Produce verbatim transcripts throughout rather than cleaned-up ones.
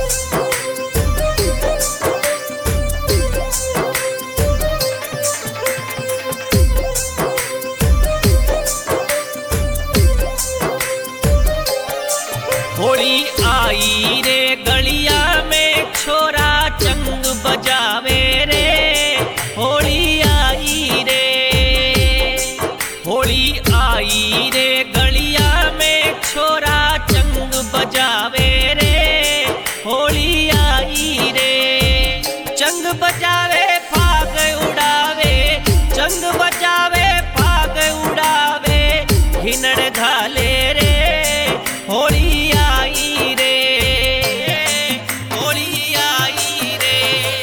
होली आई रे गलिया में छोरा चंग बजावे रे। होली आई रे, होली आई रे गलिया में छोरा चंग बजावे रे। होली आई रे, चंग बजावे फाग उड़ावे, चंग बजावे फाग उड़ावे, हिनड़ घाले रे। होली आई रे, होली आई रे।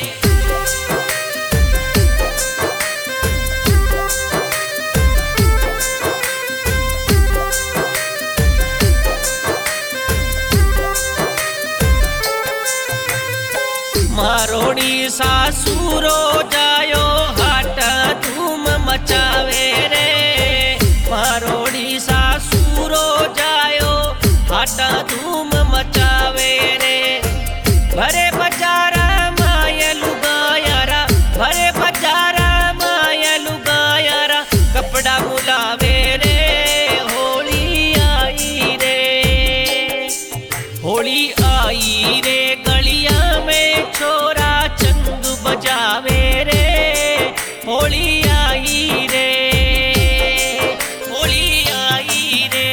मारोड़ी सासुरो जायो हाट धूम मचावे रे। मारोड़ी सासुरो जायो हाटा धूम मचावे रे। भरे बजारा मायलु गायारा, भरे बजारा मायलु गायारा, कपड़ा मुलावे रे। होली आई रे, होली आई रे गलिया में छोरा चंग बजावे रे। होली आई रे, होली आई रे।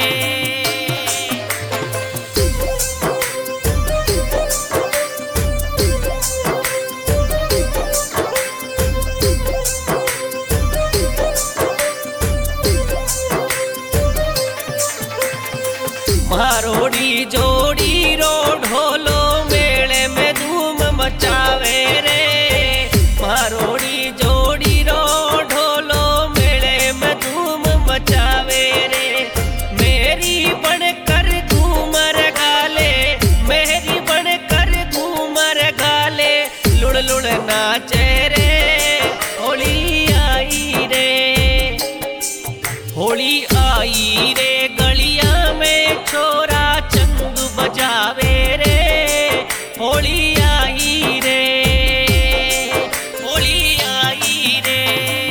मारोड़ी जोड़ी रो ढोलो मेले में धूम मचावे रे। मारोड़ी जोड़ी रो ढोलो मेले में धूम मचावे रे। मेरी बनकर घूमर गाले, मेरी बनकर घूमर गाले, लुड़ लुड़ नाचे रे। होली आई रे, होली आई रे गलिया में छोरा चंग बजावे रे। होली आई रे, होली आई रे।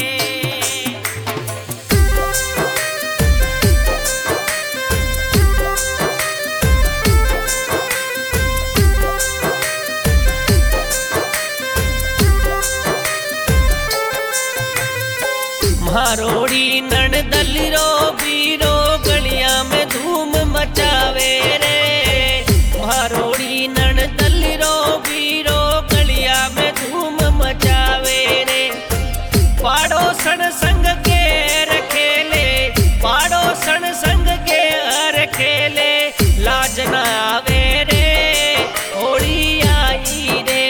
मारोड़ी नणदली रो बीरो गलिया में धूम मचावे रे। मारोड़ी नणदली रो बीरो गलिया में धूम मचावे रे। पाड़ोसन संग के रखेले, पाड़ोसन संग के रखेले, लाज ना आवे रे। होली आई रे,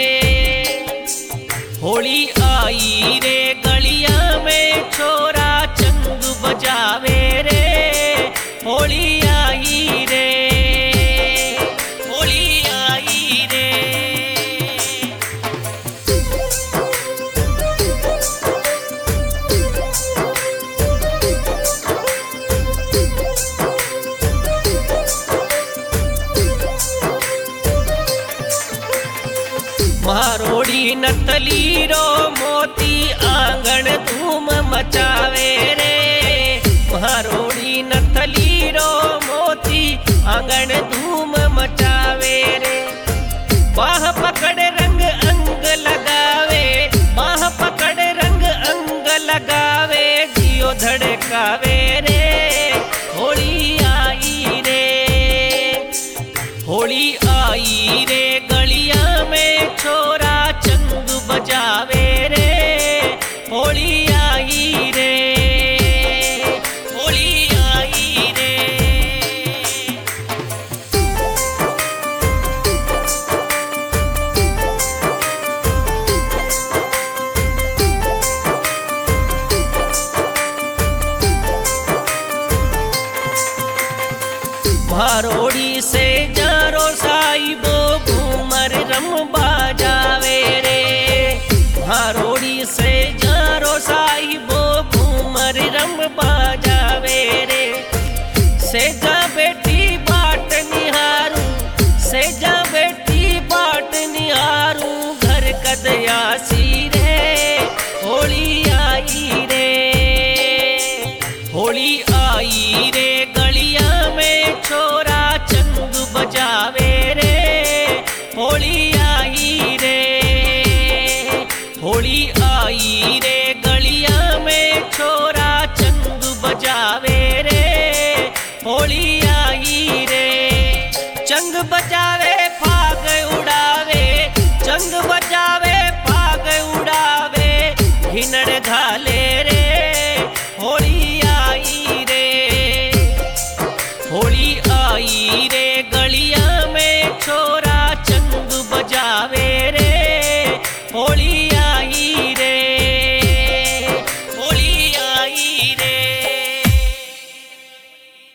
होली आई रे गलिया में छोरा चंग बजावे रे। होली आई रे, होली आई रे। मारोड़ी नतली रो मोती आंगन धूम मचावे रे। मारोड़ी नतली रो मोती आंगन धूम मचावे रे। बाह पकड़ रंग अंग लगावे, बाह पकड़ रंग अंग लगावे, जियो धड़कावे रे। होली आई रे, होली आई रे गलिया में छोरा चंग बजावे रे। होली आई रे, होली आई रे। मारोड़ी से जारो साइबो अंगद आसी रे, होली आई रे। होली आई रे गलिया में छोरा चंग बजावे रे, होली आई रे। होली आई रे गलिया में छोरा चंग बजावे रे, होली आई